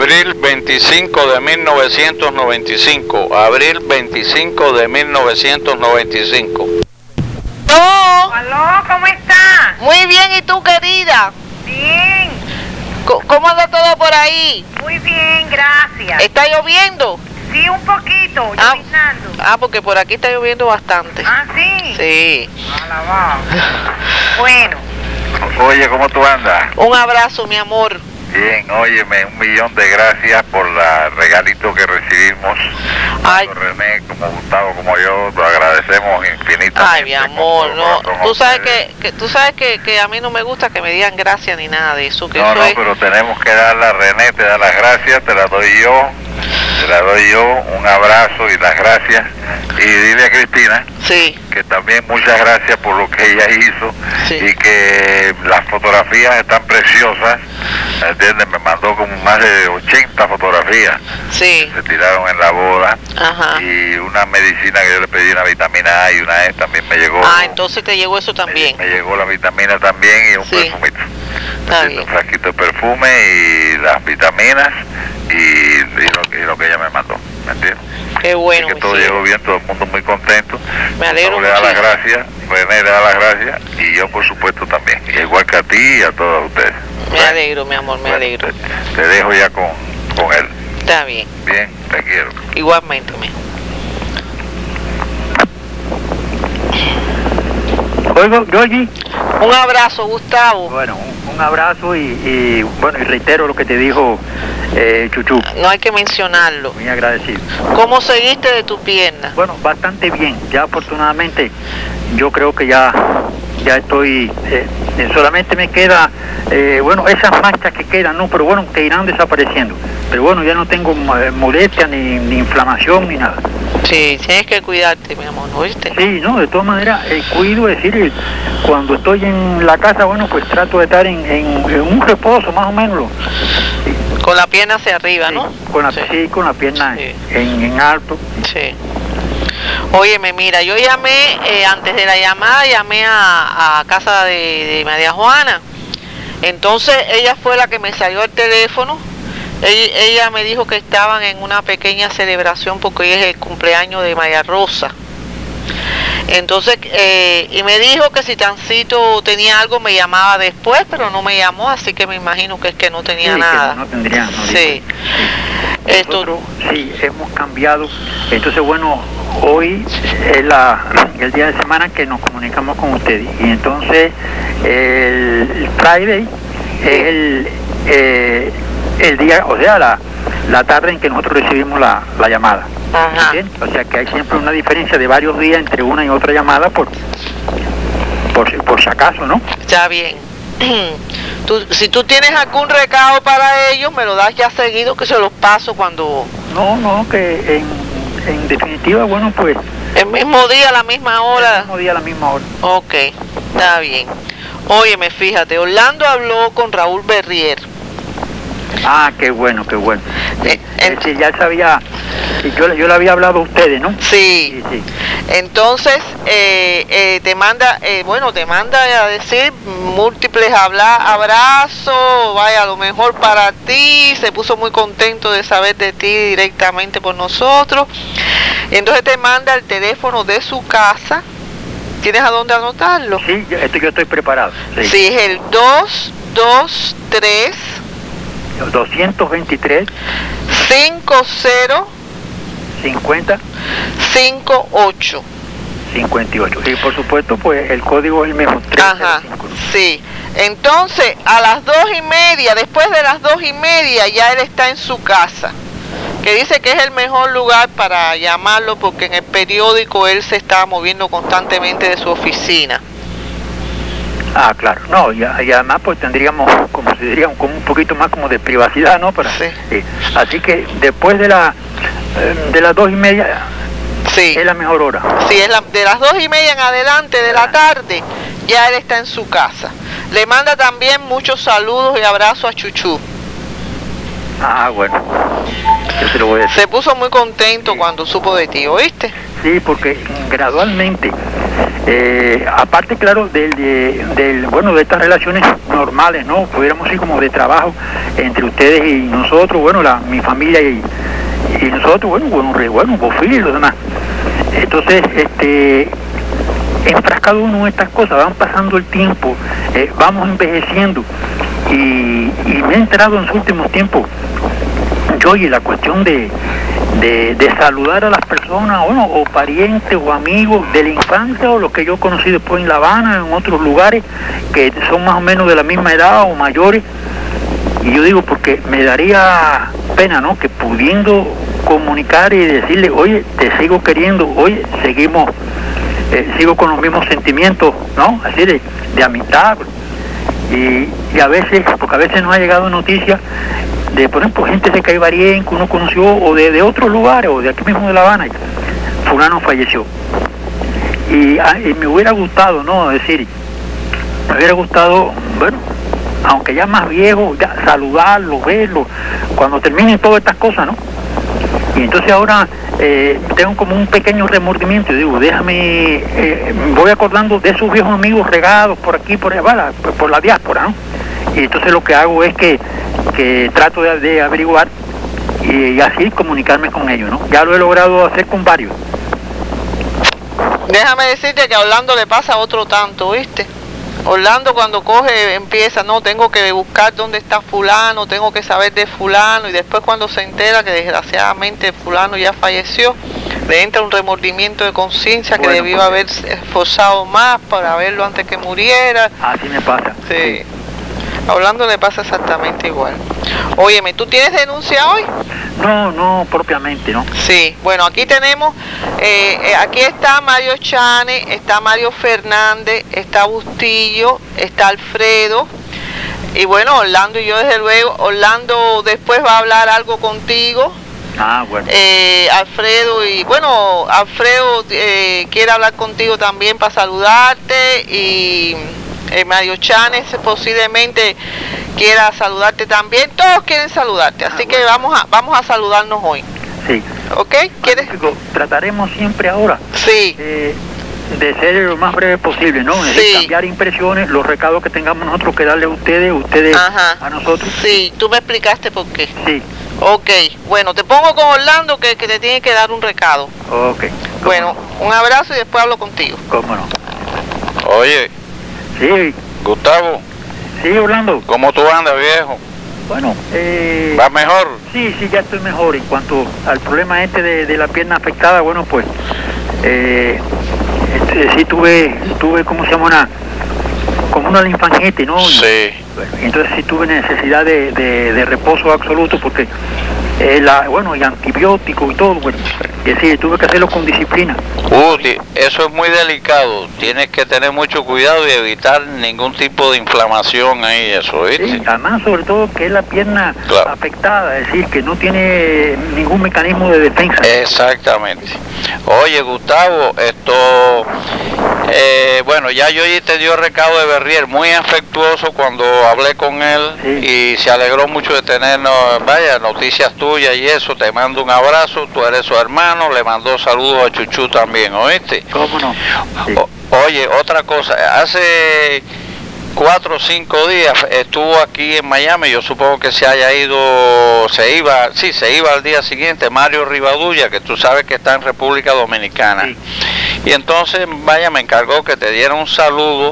Abril 25 de 1995. Abril 25 de 1995. ¡Oh! Aló, ¿cómo estás? Muy bien, ¿y tú, querida? Bien, ¿Cómo anda todo por ahí? muy bien, gracias. ¿Está lloviendo? Sí, un poquito, lloviznando. Porque por aquí está lloviendo bastante. Ah, sí. Sí. Alabado. Bueno, Oye, ¿cómo tú andas? Un abrazo, mi amor. Bien, óyeme, 1.000.000 de gracias por la regalito que recibimos. Ay. Tanto René como Gustavo como yo, lo agradecemos infinitamente. Ay, mi amor, con no. todo corazón Tú sabes ustedes. tú sabes que a mí no me gusta que me digan gracias ni nada de eso. Que No, eso no, es... pero tenemos que darle a René, te da las gracias, te las doy yo, un abrazo y las gracias. Y dile a Cristina Sí, que también muchas gracias por lo que ella hizo Sí. y que las fotografías están preciosas, ¿entiendes? Me mandó como más de 80 fotografías, sí. se tiraron en la boda. Ajá. Y una medicina que yo le pedí, una vitamina A y una E, también me llegó. Entonces te llegó eso también. Me llegó la vitamina también y un Sí. perfumito. Está Un bien. frasquito de perfume y las vitaminas y lo que ella me mandó, ¿me entiendes? Qué bueno, Así que mi todo cielo. llegó bien, todo el mundo muy contento. Me alegro Gustavo le da las muchísimo. gracias, René le da las gracias y yo por supuesto también. Y igual que a ti y a todos ustedes. Me alegro, mi amor, me Bueno, alegro. Te dejo ya con él. Está bien. Bien, te quiero. Igualmente, mi amor. Oigo, Georgie. Un abrazo, Gustavo. Bueno, un abrazo y bueno, y reitero lo que te dijo Chuchu. No hay que mencionarlo. Muy agradecido. ¿Cómo seguiste de tu pierna? Bueno, bastante bien. Ya afortunadamente yo creo que ya estoy, solamente me queda, bueno, esas manchas que quedan, no, pero bueno, que irán desapareciendo. Pero bueno, ya no tengo molestia ni inflamación ni nada. Sí, tienes que cuidarte, mi amor, ¿no viste? Sí, no, de todas maneras, cuido, es decir, cuando estoy en la casa, bueno, pues trato de estar en un reposo, más o menos. Con la pierna hacia arriba, Sí, ¿no? con la, Sí. sí, con la pierna Sí. en alto. Sí. Óyeme, mira, yo llamé, antes de la llamada, llamé a casa de María Juana. Entonces, ella fue la que me salió el teléfono. Ella me dijo que estaban en una pequeña celebración porque hoy es el cumpleaños de María Rosa. Entonces, y me dijo que si Tancito tenía algo me llamaba después, pero no me llamó, así que me imagino que es que no tenía Sí, nada. que no tendría, no Sí. dice. Nosotros, sí, hemos cambiado. Entonces, bueno, hoy es el día de semana que nos comunicamos con ustedes. Y entonces, el Friday es el día, o sea, la tarde en que nosotros recibimos la llamada. Ajá. ¿Bien? O sea que hay siempre una diferencia de varios días entre una y otra llamada por si acaso, ¿no? Está bien. Si tú tienes algún recado para ellos, me lo das ya seguido que se los paso cuando... No, que en definitiva, bueno, pues... El mismo día, a la misma hora. El mismo día, a la misma hora. Ok, está bien. Óyeme, fíjate, Orlando habló con Raúl Berrier. Ah, qué bueno, qué bueno. Sí, Ya sabía, yo le había hablado a ustedes, ¿no? Sí. Sí. Entonces, te manda a decir múltiples abrazos, vaya, lo mejor para ti, se puso muy contento de saber de ti directamente por nosotros. Entonces te manda el teléfono de su casa. ¿Tienes a dónde anotarlo? Sí, yo estoy preparado. Sí, es el 223 223 50 50 58. 58. Y por supuesto, pues el código es el mismo. Ajá, 305. sí. Entonces, a las 2:30, después de las 2:30, ya él está en su casa. Que dice que es el mejor lugar para llamarlo porque en el periódico él se estaba moviendo constantemente de su oficina. Ah, claro. No, y además pues tendríamos, como se diría, como un poquito más como de privacidad, ¿no? Sí. Así que después de las 2:30 sí, es la mejor hora. Sí, de las 2:30 en adelante de la tarde, ya él está en su casa. Le manda también muchos saludos y abrazos a Chuchu. Ah, bueno. Yo se lo voy a decir. Se puso muy contento cuando supo de ti, ¿oíste? Sí, porque gradualmente aparte, claro, bueno, de estas relaciones normales, ¿no? Pudiéramos decir como de trabajo entre ustedes y nosotros, bueno, mi familia y nosotros, bueno, Bofil y los demás. Entonces, enfrascado uno en estas cosas, van pasando el tiempo, vamos envejeciendo, y me he enterado en los últimos tiempos, y la cuestión de saludar a las personas, bueno, o parientes o amigos de la infancia, o los que yo conocí después en La Habana, en otros lugares, que son más o menos de la misma edad o mayores, y yo digo, porque me daría pena, ¿no?, que pudiendo comunicar y decirle, oye, te sigo queriendo, oye, sigo con los mismos sentimientos, ¿no?, así de amistad, y a veces, porque a veces nos ha llegado noticias de, por ejemplo, gente de Caibarien que uno conoció, o de otros lugares, o de aquí mismo de La Habana, y fulano falleció. Y me hubiera gustado, ¿no?, decir, me hubiera gustado, bueno, aunque ya más viejo, ya saludarlo, verlo, cuando terminen todas estas cosas, ¿no? Y entonces ahora tengo como un pequeño remordimiento, y digo, déjame, voy acordando de esos viejos amigos regados por aquí, por allá, por la diáspora, ¿no? Y entonces lo que hago es que trato de averiguar y así comunicarme con ellos, ¿no? Ya lo he logrado hacer con varios. Déjame decirte que a Orlando le pasa otro tanto, ¿viste? Orlando cuando empieza, no, tengo que buscar dónde está fulano, tengo que saber de fulano, y después cuando se entera que desgraciadamente fulano ya falleció, le entra un remordimiento de conciencia, que debió haber esforzado más para verlo antes que muriera. Así me pasa. Sí. A Orlando le pasa exactamente igual. Óyeme, ¿tú tienes denuncia hoy? No propiamente, ¿no? Sí, bueno, aquí tenemos, aquí está Mario Chane, está Mario Fernández, está Bustillo, está Alfredo, y bueno, Orlando y yo desde luego. Orlando después va a hablar algo contigo. Ah, bueno. Alfredo quiere hablar contigo también para saludarte, y Mario Chanes posiblemente quiera saludarte también. Todos quieren saludarte, así que vamos a saludarnos hoy. Sí. ¿Ok? ¿Quieres? Trataremos siempre ahora. Sí. De ser lo más breve posible, ¿no? Es decir, cambiar impresiones, los recados que tengamos nosotros que darle a ustedes a nosotros. Sí, tú me explicaste por qué. Sí. Ok, bueno, te pongo con Orlando que te tiene que dar un recado. Ok. Bueno, un abrazo y después hablo contigo. ¿Cómo no? Oye. Sí. Gustavo. Sí, Orlando. ¿Cómo tú andas, viejo? Bueno, ¿vas mejor? Sí, ya estoy mejor. En cuanto al problema de la pierna afectada, bueno, pues, sí tuve, ¿cómo se llama? Como una linfangite, ¿no? Sí. Entonces sí tuve necesidad de reposo absoluto, porque y antibiótico y todo, bueno, y sí, tuve que hacerlo con disciplina. Eso es muy delicado, tienes que tener mucho cuidado y evitar ningún tipo de inflamación ahí, eso, ¿viste? Sí, además, sobre todo que es la pierna afectada, es decir, que no tiene ningún mecanismo de defensa. Exactamente. Oye, Gustavo, bueno, ya yo te dio recado de Berrier, muy afectuoso cuando hablé con él, y se alegró mucho de tenernos, noticias tuyas y eso. Te mando un abrazo, tú eres su hermano, le mandó saludos a Chuchú también, ¿oíste? ¿Cómo no? Sí. Oye, otra cosa, hace 4 o 5 días estuvo aquí en Miami, yo supongo que se iba al día siguiente, Mario Rivadulla, que tú sabes que está en República Dominicana. Sí. Y entonces, me encargó que te diera un saludo,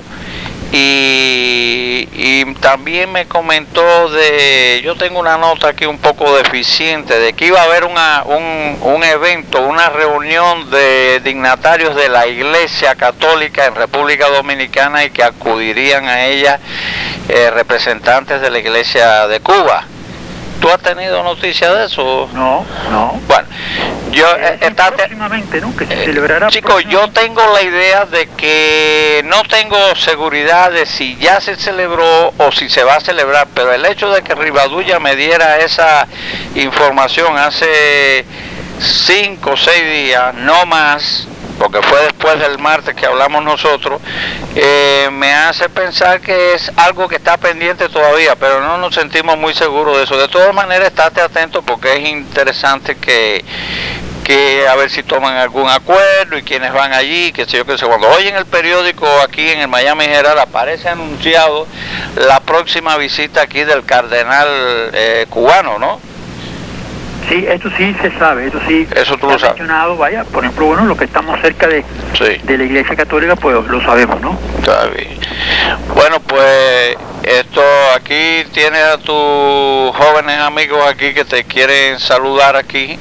y también me comentó yo tengo una nota aquí un poco deficiente, de que iba a haber un evento, una reunión de dignatarios de la Iglesia Católica en República Dominicana, y que acudirían a ella representantes de la Iglesia de Cuba. ¿Tú has tenido noticia de eso? No. Bueno, próximamente, ¿no? Que se celebrará. Chicos, yo tengo la idea de que no tengo seguridad de si ya se celebró o si se va a celebrar, pero el hecho de que Rivadulla me diera esa información hace 5 o 6 días, no más, porque fue después del martes que hablamos nosotros, me hace pensar que es algo que está pendiente todavía, pero no nos sentimos muy seguros de eso. De todas maneras, estate atento, porque es interesante que que a ver si toman algún acuerdo y quienes van allí, que sé yo, que sé. Cuando hoy en el periódico aquí en el Miami Herald aparece anunciado la próxima visita aquí del cardenal cubano, ¿no? Sí, eso sí se sabe, eso sí. Eso tú lo sabes. Mencionado, vaya, por ejemplo, bueno, los que estamos cerca de la Iglesia Católica, pues lo sabemos, ¿no? Está bien. Bueno, pues esto aquí tienes a tus jóvenes amigos aquí que te quieren saludar aquí.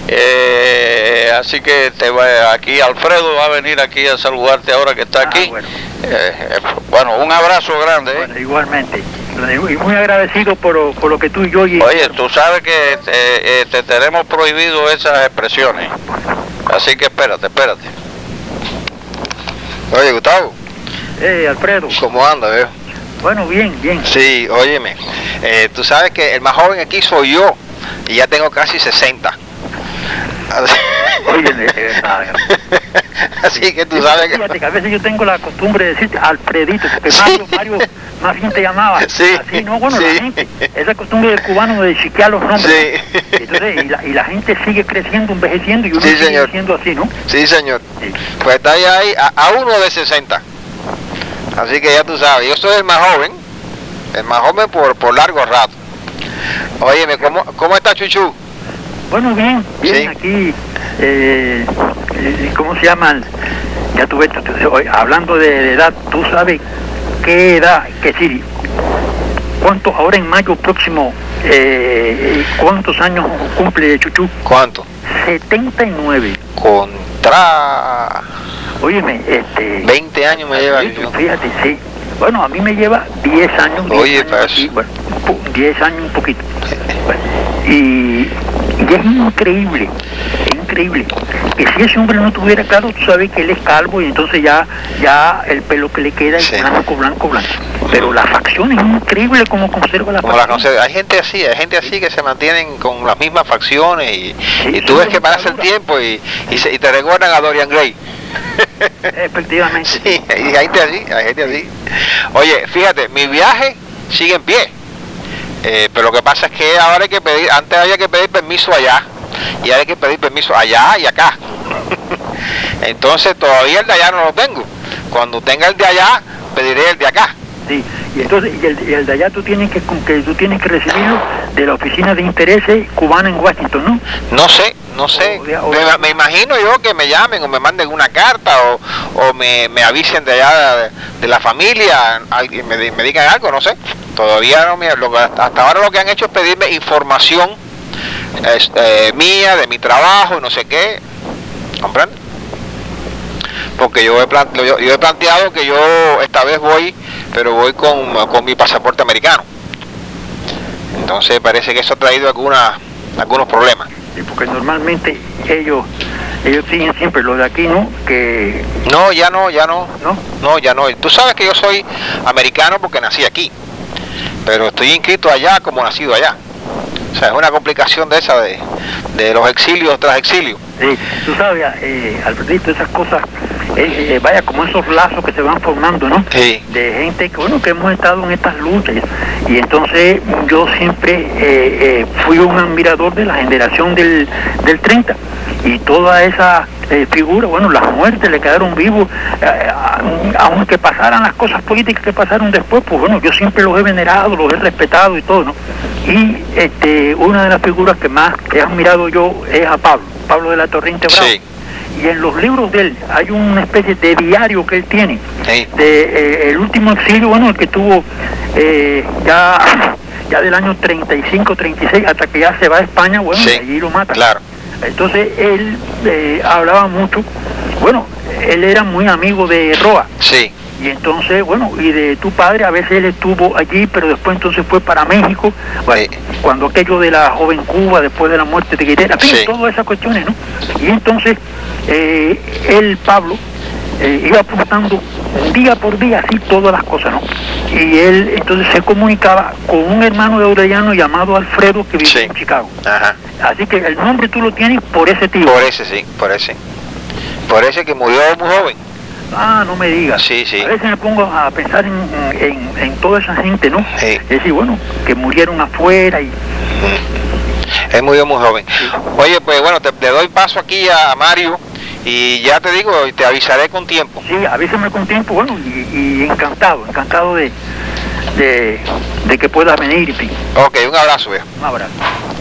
Así que aquí Alfredo va a venir aquí a saludarte ahora que está aquí. Bueno, un abrazo grande. Bueno, igualmente. Y muy agradecido por lo que tú y yo... Oye, tú sabes que te tenemos prohibido esas expresiones. Así que espérate. Oye, Gustavo. Alfredo. ¿Cómo anda, veo? Bueno, bien. Sí, óyeme. Tú sabes que el más joven aquí soy yo. Y ya tengo casi 60. Óyeme, así que tú sabes que a veces yo tengo la costumbre de decirte Alfredito, porque Mario más bien te llamaba. Sí. Así, no, bueno, la gente, esa costumbre del cubano de chiquear los nombres. Sí. Entonces, y la gente sigue creciendo, envejeciendo, y uno sigue siendo así, ¿no? Sí, señor. Sí. Pues está ahí a uno de 60. Así que ya tú sabes, yo soy el más joven por largo rato. Óyeme, ¿cómo está Chuchu? Bueno, bien, sí. Aquí, ¿cómo se llaman? Ya tú ves, hablando de edad, tú sabes qué edad, que sí, ¿cuántos ahora en mayo próximo, cuántos años cumple Chuchu? ¿Cuánto? 79. Contra... Óyeme, 20 años me lleva Chuchu. Fíjate, sí. Bueno, a mí me lleva 10 años. Oye, pues... Bueno, 10 años un poquito. Bueno, y es increíble que si ese hombre no tuviera claro, tú sabes que él es calvo y entonces ya el pelo que le queda es blanco. Pero la facción es increíble como conserva la facción. Hay gente así que se mantienen con las mismas facciones y tú ves que pasa el tiempo y te recuerdan a Dorian Gray. Efectivamente. Sí, hay gente así. Oye, fíjate, mi viaje sigue en pie. Pero lo que pasa es que ahora hay que pedir, antes había que pedir permiso allá y ahora hay que pedir permiso allá y acá. Entonces todavía el de allá no lo tengo. Cuando tenga el de allá, pediré el de acá. Sí, y entonces el de allá tú tienes que recibirlo de la oficina de intereses cubana en Washington, ¿no? No sé. Me imagino yo que me llamen o me manden una carta o me avisen de allá de la familia, me digan algo, no sé. Todavía no hasta ahora lo que han hecho es pedirme información mía, de mi trabajo, no sé qué. ¿Comprende? Porque yo he planteado que yo esta vez voy, pero voy con mi pasaporte americano. Entonces parece que eso ha traído algunos problemas. Sí, porque normalmente ellos siguen siempre lo de aquí, ¿no? Que... No, ya no. No, ya no. Tú sabes que yo soy americano porque nací aquí, pero estoy inscrito allá como nacido allá. O sea, es una complicación de esa de los exilios tras exilio. Sí, tú sabes, Alfredito, esas cosas, vaya, como esos lazos que se van formando, ¿no? Sí. De gente que hemos estado en estas luchas. Y entonces yo siempre fui un admirador de la generación del 30. Y toda esa figura, bueno, las muertes le quedaron vivos, aunque pasaran las cosas políticas que pasaron después, pues bueno, yo siempre los he venerado, los he respetado y todo, ¿no? Y una de las figuras que más he admirado yo es a Pablo de la Torrente Bravo. Sí. Y en los libros de él hay una especie de diario que él tiene, sí, de el último exilio, bueno, el que tuvo ya del año 35, 36, hasta que ya se va a España, bueno, sí, y allí lo matan. Claro. Entonces él hablaba mucho, bueno, él era muy amigo de Roa. Sí. Y entonces, bueno, y de tu padre, a veces él estuvo allí, pero después entonces fue para México, bueno, sí, cuando aquello de la joven Cuba, después de la muerte de Guerrero, en fin, sí, todas esas cuestiones, ¿no? Y entonces, Pablo, iba apuntando día por día así todas las cosas, ¿no? Y él entonces se comunicaba con un hermano de Orellano llamado Alfredo que vivía, sí, en Chicago. Ajá. Así que el nombre tú lo tienes por ese tío. Por ese, sí, por ese que murió muy joven. Ah, no me digas. Sí, sí. A veces me pongo a pensar en toda esa gente, ¿no? Sí. Es decir, bueno, que murieron afuera y... Es muy joven. Oye, pues bueno, te doy paso aquí a Mario y ya te digo, te avisaré con tiempo. Sí, avísame con tiempo, bueno, y encantado de que puedas venir. Ok, un abrazo, viejo. Un abrazo.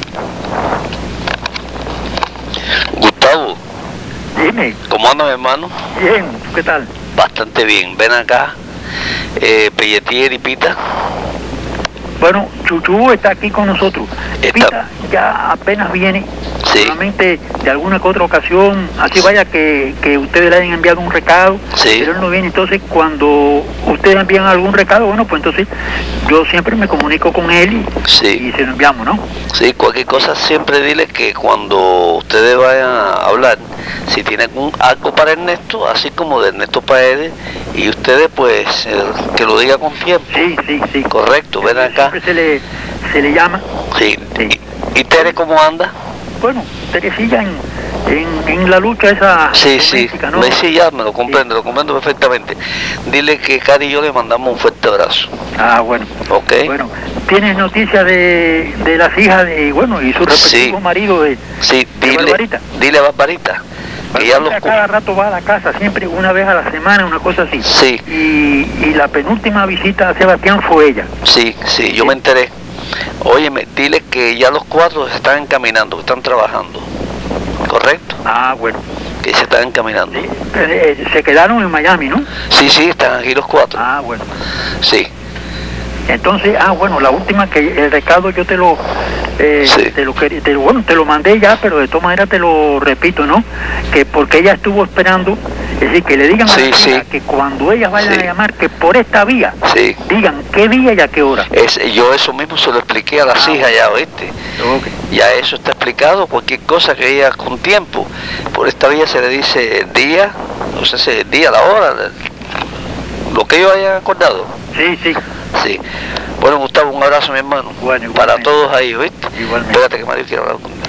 Gustavo. Dime. ¿Cómo andas, hermano? Bien, ¿tú qué tal? Bastante bien. Ven acá, Pelletier y Pita. Bueno, Chuchu está aquí con nosotros. Pita ya apenas viene. Sí. Solamente de alguna que otra ocasión, así vaya que ustedes le hayan enviado un recado, sí. Pero él no viene. Entonces, cuando ustedes envían algún recado, bueno, pues entonces yo siempre me comunico con él y se lo enviamos, ¿no? Sí, cualquier cosa siempre dile que cuando ustedes vayan a hablar, si tienen algo para Ernesto, así como de Ernesto Paredes, y ustedes pues que lo diga con tiempo. Sí. Correcto, ven acá. Siempre se le llama. Sí. ¿Y Tere cómo anda? Bueno, Teresilla en la lucha esa doméstica, ¿no? Sí, ya me lo comprendo perfectamente. Dile que Cari y yo le mandamos un fuerte abrazo. Ah, bueno. Ok. Bueno, ¿tienes noticias de las hijas de, bueno, y su respectivo marido de Barbarita? Dile a Barbarita. Que ya cada rato va a la casa, siempre una vez a la semana, una cosa así. Sí. Y la penúltima visita a Sebastián fue ella. Sí, yo me enteré. Óyeme, dile que ya los 4 se están encaminando, que están trabajando. ¿Correcto? Ah, bueno. Que se están encaminando. Sí, se quedaron en Miami, ¿no? Sí, están aquí los 4. Ah, bueno. Sí. Entonces, bueno, la última que el recado yo te lo mandé ya, pero de todas maneras te lo repito, ¿no? Que porque ella estuvo esperando, es decir, que le digan a la hija que cuando ellas vayan a llamar, que por esta vía, digan qué día y a qué hora. Yo eso mismo se lo expliqué a las hijas ya, ¿oíste? Okay. Ya eso está explicado, cualquier cosa que ella con tiempo, por esta vía se le dice el día, no sé si el día, la hora, lo que ellos hayan acordado. Sí. Bueno, Gustavo, un abrazo, mi hermano. Bueno, para todos ahí, ¿viste? Igualmente. Espérate que Mario quiere hablar conmigo.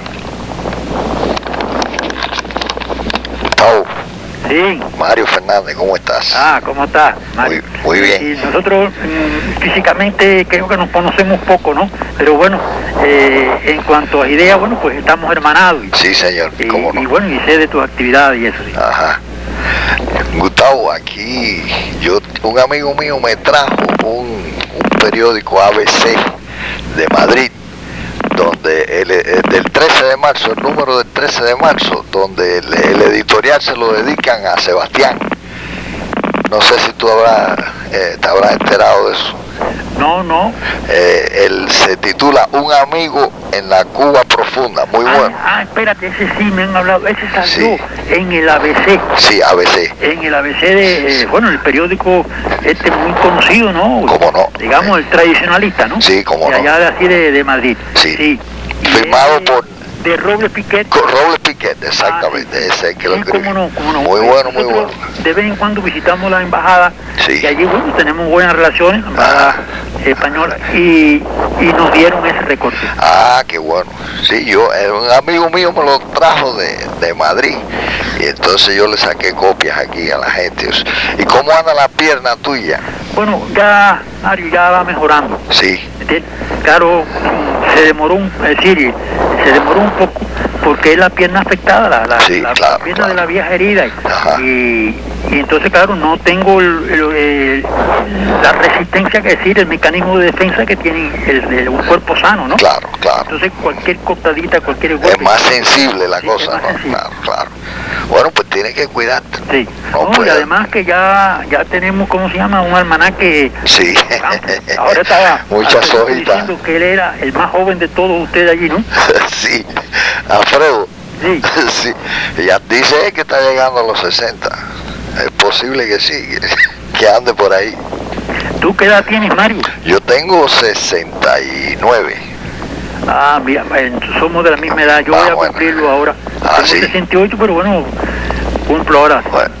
Gustavo. Sí. Mario Fernández, ¿cómo estás? ¿Cómo estás, Mario? Muy bien. Y nosotros físicamente creo que nos conocemos poco, ¿no? Pero bueno, en cuanto a ideas, bueno, pues estamos hermanados. Sí, señor, ¿cómo no? Y bueno, y sé de tus actividades y eso, sí. Ajá. Gustavo, aquí un amigo mío me trajo un periódico ABC de Madrid, donde del 13 de marzo, el número del 13 de marzo, donde el editorial se lo dedican a Sebastián. No sé si tú te habrás enterado de eso. No. Él se titula Un amigo en la Cuba profunda, muy bueno. Espérate, ese sí me han hablado, ese salió en el ABC. Sí, ABC. En el ABC de, el periódico muy conocido, ¿no? ¿Cómo no? Digamos, el tradicionalista, ¿no? Sí, cómo no. Allá de Madrid. Sí. Firmado por... De Robles Piquet. Con Robles Piquet, exactamente, ese que lo escribió. Cómo no. Muy bueno, muy bueno. De vez en cuando visitamos la embajada y allí, tenemos buenas relaciones, la embajada española, y nos dieron ese recorte. Qué bueno. Sí, un amigo mío me lo trajo de Madrid, y entonces yo le saqué copias aquí a la gente. ¿Y cómo anda la pierna tuya? Bueno, ya, Mario, ya va mejorando. Sí. Claro, se demoró un poco porque es la pierna afectada, la pierna de la vieja herida, y entonces claro, no tengo la resistencia, que decir, el mecanismo de defensa que tiene un cuerpo sano, ¿no? Claro. Entonces cualquier cortadita, cualquier golpe, es más sensible la cosa, ¿no? Sensible. Claro. Bueno, pues tiene que cuidarte. Sí. Y además que ya tenemos, ¿cómo se llama? Un almanaque. Sí. Ahora estaba muchas hojitas diciendo que él era el más joven de todos ustedes allí, ¿no? Sí. Alfredo. Sí. Sí. Ya dice que está llegando a los 60. Es posible que sí, que ande por ahí. ¿Tú qué edad tienes, Mario? Yo tengo 69. Mira, somos de la misma edad. Yo voy a cumplirlo ahora. Tengo 68, pero bueno, cumplo ahora. Bueno,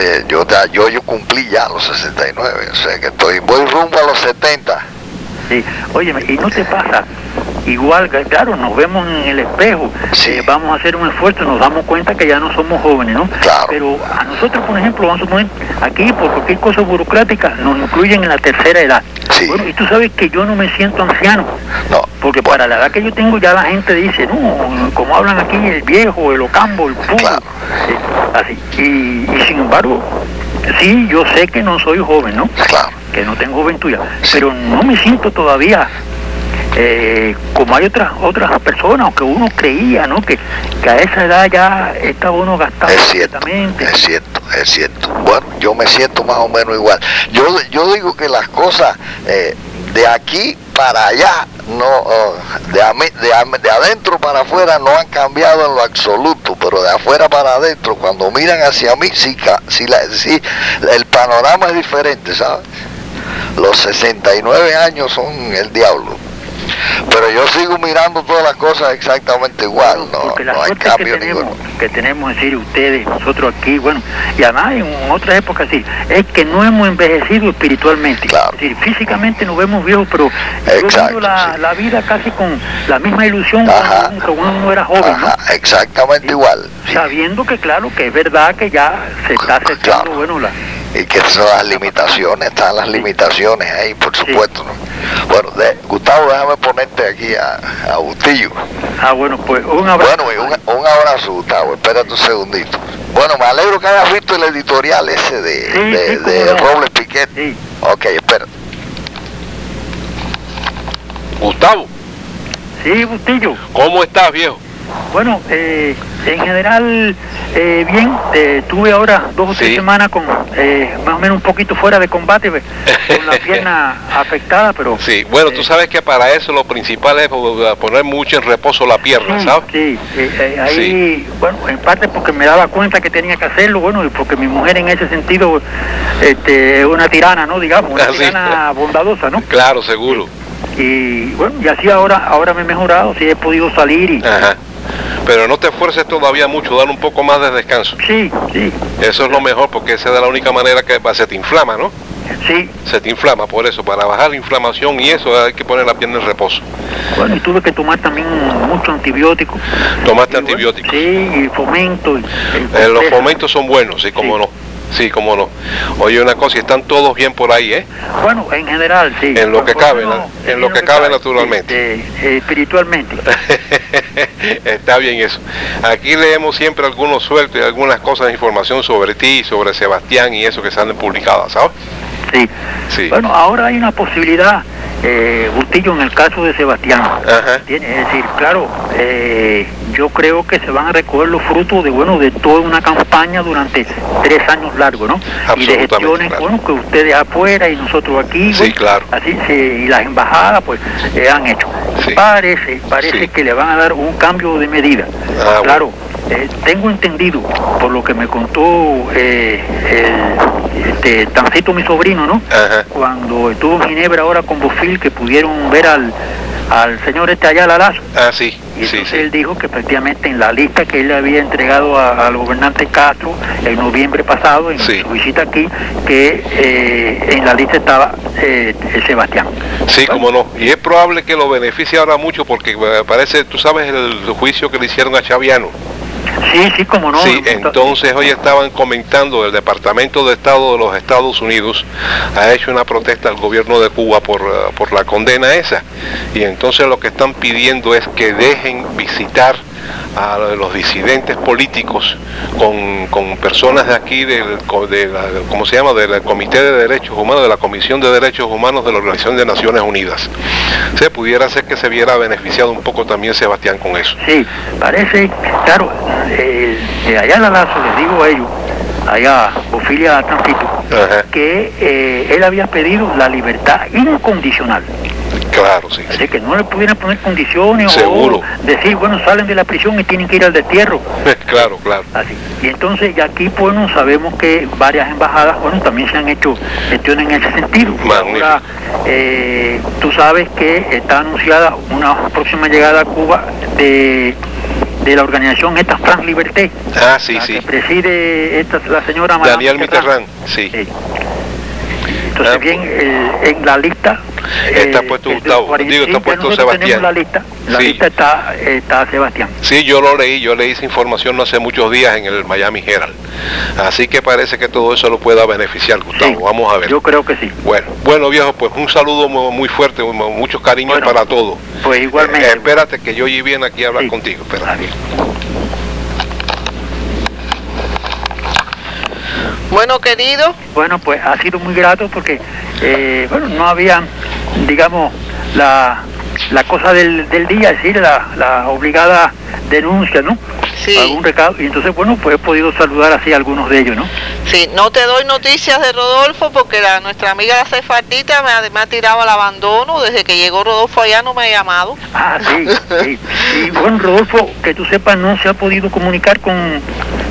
yo cumplí ya los 69, o sea que voy rumbo a los 70. Sí. Óyeme, ¿y no te pasa? Igual, claro, nos vemos en el espejo, vamos a hacer un esfuerzo, nos damos cuenta que ya no somos jóvenes, ¿no? Claro. Pero a nosotros, por ejemplo, vamos a poner aquí, por cualquier cosa burocrática, nos incluyen en la tercera edad. Sí. Bueno, y tú sabes que yo no me siento anciano. No. Porque para la edad que yo tengo ya la gente dice, no, como hablan aquí, el viejo, el ocambo, el puro. Claro. Así. Y sin embargo, sí, yo sé que no soy joven, ¿no? Claro. Que no tengo juventud ya. Sí. Pero no me siento todavía como hay otras personas que uno creía, ¿no? Que a esa edad ya estaba uno gastado. Es cierto, es cierto. Bueno, yo me siento más o menos igual. Yo digo que las cosas de aquí para allá, no, de adentro para afuera no han cambiado en lo absoluto, pero de afuera para adentro, cuando miran hacia mí, sí el panorama es diferente, ¿sabes? Los 69 años son el diablo. Pero yo sigo mirando todas las cosas exactamente igual, no hay cambio ninguno. Que tenemos, es decir, ustedes, nosotros aquí, bueno, y además en otras épocas sí, es que no hemos envejecido espiritualmente. Claro. Es decir, físicamente nos vemos viejos, pero exacto, yo vivo la vida casi con la misma ilusión que uno era joven, ajá, ¿no? Exactamente igual. Sabiendo que, claro, que es verdad que ya se está acercando, claro. Bueno, y que son las limitaciones, están las limitaciones ahí, por supuesto, ¿no? Bueno, Gustavo, déjame ponerte aquí a Bustillo. Bueno, pues un abrazo. Bueno, un abrazo, Gustavo, espérate un segundito. Bueno, me alegro que hayas visto el editorial ese de Robles Piquet. Sí. Ok, espérate. Gustavo. Sí, Bustillo. ¿Cómo estás, viejo? Bueno, en general, bien, tuve ahora 2 o 3 semanas con más o menos un poquito fuera de combate, con la pierna afectada, pero... Sí, bueno, tú sabes que para eso lo principal es poner mucho en reposo la pierna, ¿sabes? Sí, ahí, bueno, en parte porque me daba cuenta que tenía que hacerlo, bueno, y porque mi mujer en ese sentido es una tirana, ¿no? Digamos, una tirana bondadosa, ¿no? Claro, seguro. Y bueno, y así ahora me he mejorado, sí he podido salir y... Ajá. Pero no te esfuerces todavía mucho, dar un poco más de descanso. Sí. Eso es lo mejor, porque esa es la única manera que se te inflama, ¿no? Sí. Se te inflama, por eso, para bajar la inflamación y eso hay que poner la pierna en reposo. Bueno, y tuve que tomar también mucho antibiótico. ¿Tomaste antibióticos? Sí, y fomento. Los fomentos son buenos, sí, cómo no. Sí, cómo no. Oye, una cosa, y están todos bien por ahí, ¿eh? Bueno, en general, sí. En lo que cabe, en lo que cabe naturalmente. Espiritualmente. Está bien eso. Aquí leemos siempre algunos sueltos y algunas cosas de información sobre ti, sobre Sebastián y eso que salen publicadas, ¿sabes? Sí. Bueno, ahora hay una posibilidad, Bustillo, en el caso de Sebastián. Ajá. Es decir, claro, yo creo que se van a recoger los frutos de toda una campaña durante 3 años largos, ¿no? Y de gestiones, claro. Que ustedes afuera y nosotros aquí, sí, claro. Así y las embajadas, pues, han hecho. Sí. Parece que le van a dar un cambio de medida. Claro. Tengo entendido, por lo que me contó Tancito, mi sobrino, ¿no? Ajá. Cuando estuvo en Ginebra ahora con Bofil, que pudieron ver al señor Ayala Lazo. Sí. Y entonces él dijo que efectivamente en la lista que él le había entregado al gobernante Castro en noviembre pasado, en su visita aquí, que en la lista estaba Sebastián. Sí, cómo no. Y es probable que lo beneficie ahora mucho porque parece, tú sabes el juicio que le hicieron a Chaviano. Sí, cómo no. Sí, entonces hoy estaban comentando el Departamento de Estado de los Estados Unidos ha hecho una protesta al gobierno de Cuba por la condena esa, y entonces lo que están pidiendo es que dejen visitar a los disidentes políticos con personas de aquí ¿cómo se llama? Del Comité de Derechos Humanos, de la Comisión de Derechos Humanos de la Organización de Naciones Unidas. Se pudiera ser que se viera beneficiado un poco también Sebastián con eso. Sí, parece, claro, allá en la Lazo, les digo a ellos, allá Ofilia Tancito, que él había pedido la libertad incondicional. Claro, sí. Así que no le pudieran poner condiciones. Seguro. O decir, bueno, salen de la prisión y tienen que ir al destierro. Claro. Así. Y entonces, y aquí, bueno, sabemos que varias embajadas, también se han hecho gestiones en ese sentido. Ahora, tú sabes que está anunciada una próxima llegada a Cuba de la organización France Liberté. Que preside la señora Daniel Mitterrand. Sí. Entonces, bien, en la lista Está puesto Gustavo, digo, está puesto Sebastián. La lista está Sebastián. Sí, yo leí esa información no hace muchos días en el Miami Herald. Así que parece que todo eso lo pueda beneficiar, Gustavo. Sí, vamos a ver. Yo creo que sí. Bueno, viejo, pues un saludo muy fuerte, muchos cariños para todos. Pues igualmente. Espérate que yo viene aquí a hablar contigo. Espérate. Bueno, querido. Bueno, pues ha sido muy grato porque, no había, digamos, la cosa del día, es decir, la obligada denuncia, ¿no? Sí. Algún recado, y entonces, bueno, pues he podido saludar así a algunos de ellos, ¿no? Sí, no te doy noticias de Rodolfo porque nuestra amiga la cefardita me ha tirado al abandono. Desde que llegó Rodolfo allá no me ha llamado. Ah, sí. Y bueno, Rodolfo, que tú sepas, no se ha podido comunicar con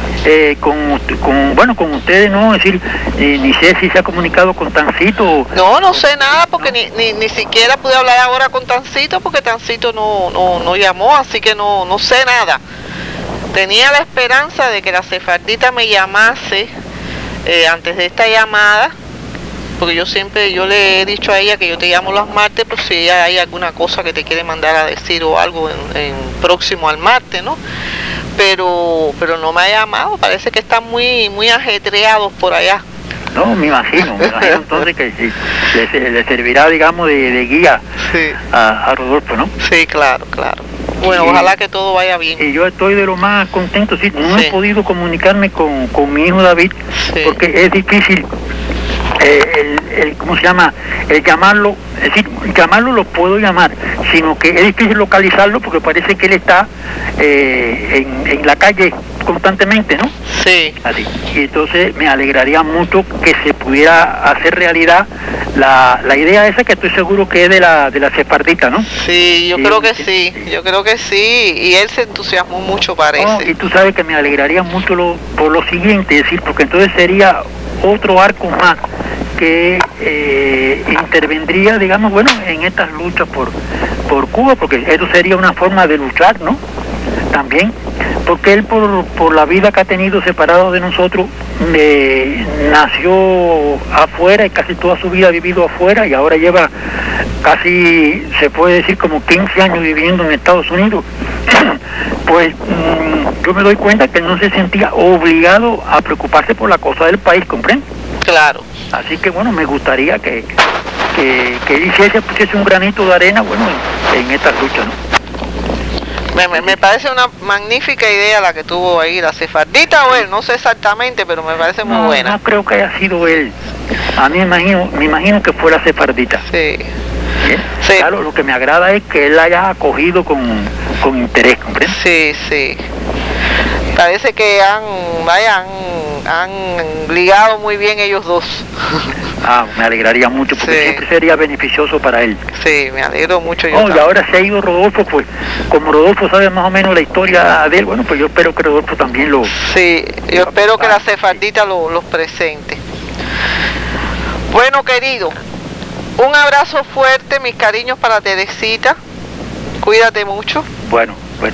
ustedes, ¿no? Es decir, ni sé si se ha comunicado con Tancito. No sé nada porque ni siquiera pude hablar ahora con Tancito porque Tancito no llamó, así que no sé nada. Tenía la esperanza de que la cefardita me llamase antes de esta llamada, porque yo le he dicho a ella que yo te llamo los martes por si ella hay alguna cosa que te quiere mandar a decir o algo en próximo al martes, ¿no? Pero no me ha llamado, parece que están muy ajetreados por allá. No, me imagino entonces que sí, le servirá, digamos, de guía a Rodolfo, ¿no? Sí, claro. Bueno, ojalá que todo vaya bien. Y yo estoy de lo más contento, sí, no he podido comunicarme con mi hijo David, porque es difícil ¿cómo se llama? El llamarlo, es decir, llamarlo lo puedo llamar, sino que es difícil localizarlo porque parece que él está en la calle constantemente, ¿no? Sí. Así. Y entonces me alegraría mucho que se pudiera hacer realidad la idea esa que estoy seguro que es de la cefardita, ¿no? Sí, yo creo que sí, y él se entusiasmó mucho, parece. No, y tú sabes que me alegraría mucho por lo siguiente, es decir, porque entonces sería otro arco más que intervendría, digamos, en estas luchas por Cuba, porque eso sería una forma de luchar, ¿no? También, porque él por la vida que ha tenido separado de nosotros, nació afuera y casi toda su vida ha vivido afuera y ahora lleva casi, se puede decir, como 15 años viviendo en Estados Unidos. Pues yo me doy cuenta que no se sentía obligado a preocuparse por la cosa del país, ¿comprende? Claro. Así que bueno, me gustaría que pusiese un granito de arena, en esta lucha, ¿no? Me parece una magnífica idea la que tuvo ahí la cefardita o él, no sé exactamente, pero me parece muy buena. No creo que haya sido él. A mí me imagino que fue la cefardita. Sí. Sí. Claro, lo que me agrada es que él la haya acogido con interés, ¿comprendes? Sí. Parece que han ligado muy bien ellos dos. Me alegraría mucho porque siempre sería beneficioso para él. Sí, me alegro mucho. Y ahora se ha ido Rodolfo, pues como Rodolfo sabe más o menos la historia de él, pues yo espero que Rodolfo también lo... Sí, yo espero que la cefardita los presente. Bueno, querido, un abrazo fuerte, mis cariños para Teresita. Cuídate mucho. Bueno,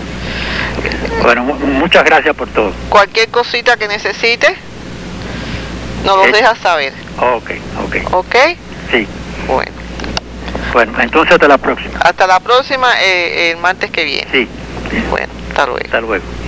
muchas gracias por todo. Cualquier cosita que necesites, nos lo dejas saber. Ok. ¿Ok? Sí. Bueno, entonces hasta la próxima. Hasta la próxima, el martes que viene. Sí. Bueno, hasta luego. Hasta luego.